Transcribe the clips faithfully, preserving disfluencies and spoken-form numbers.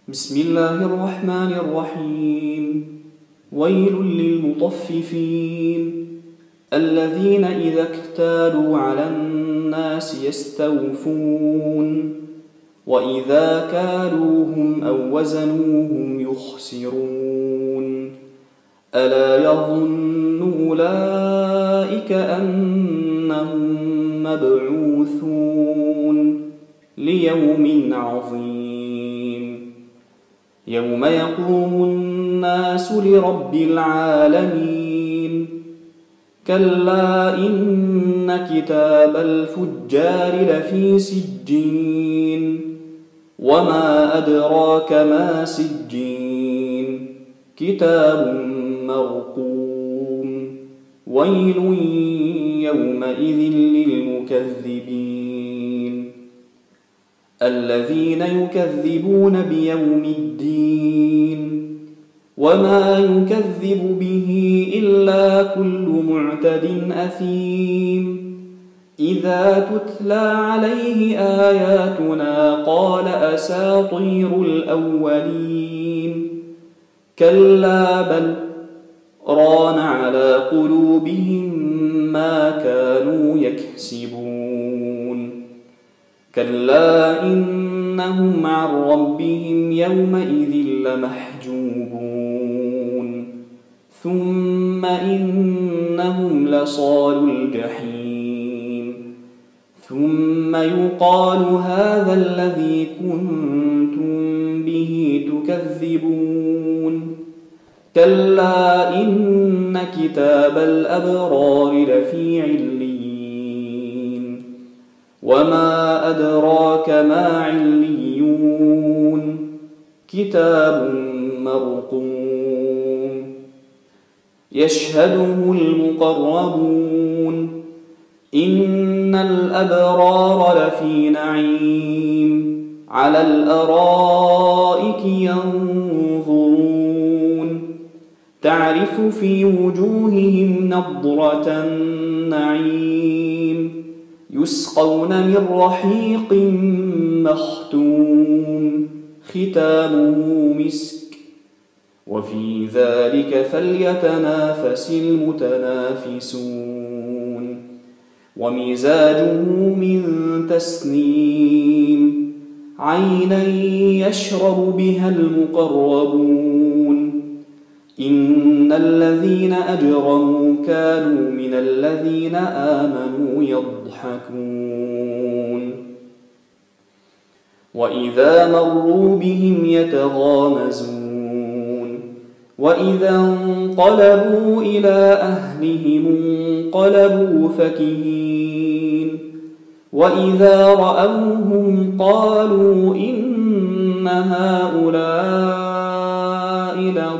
بسم الله الرحمن الرحيم. ويل للمطففين الذين إذا اكتالوا على الناس يستوفون وإذا كالوهم أو وزنوهم يخسرون. ألا يظن أولئك أنهم مبعوثون ليوم عظيم يوم يقوم الناس لرب العالمين. كلا إن كتاب الفجار لفي سجين وما أدراك ما سجين كتاب مرقوم. ويل يومئذ للمكذبين الذين يكذبون بيوم الدين وما يكذب به إلا كل معتد أثيم. إذا تتلى عليه آياتنا قال أساطير الأولين. كلا بل ران على قلوبهم ما كانوا يكسبون. كلا إنهم عن ربهم يومئذ لمحجوبون. ثم إنهم لصالو الجحيم. ثم يقال هذا الذي كنتم به تكذبون. كلا إن كتاب الأبرار لفي عليين. وما أدراك ما عليون. كتاب مرقوم يشهده المقربون. إن الأبرار لفي نعيم على الأرائك ينظرون. تعرف في وجوههم نضرة النعيم. يسقون من رحيق مختوم ختامه مسك. وفي ذلك فليتنافس المتنافسون. ومزاجه من تسنيم. عينا يشرب بها المقربون. إن الذين أجرموا كانوا من الذين آمنوا يضحكون. وإذا مروا بهم يتغامزون. وإذا انقلبوا إلى أهلهم انقلبوا فكهين. وإذا رأوهم قالوا إن هؤلاء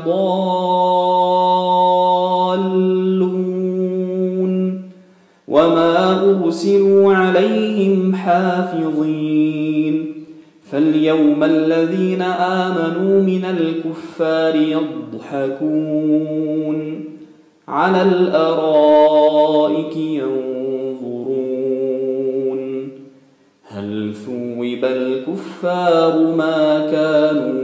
لضالون. وما أرسلوا عليهم حافظين. فاليوم الذين آمنوا من الكفار يضحكون على الأرائك ينظرون هل ثوب الكفار ما كانوا